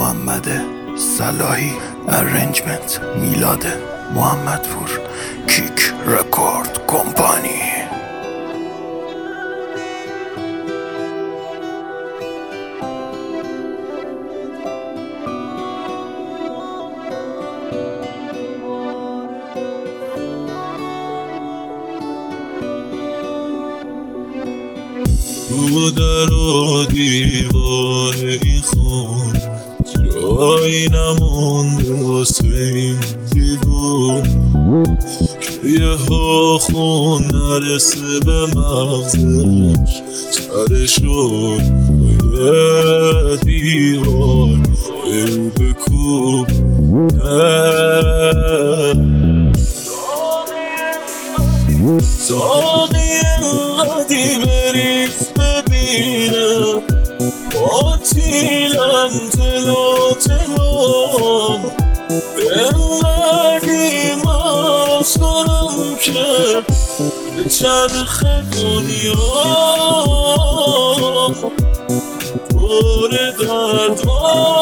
محمد صلاحی، ارنجمنت میلاد محمدپور، کیک رکورد کمپانی. رو در و دیوار این خونه جایی نمونده واسه این دیوونه که یه ها خون نرسه به مغزش سرشو یه دیوار رو بکوبه. ساقی انقدی بریز ببینم باطیلم تلو تلو انقدی ماز کنم که به چرخ دنیا پر درد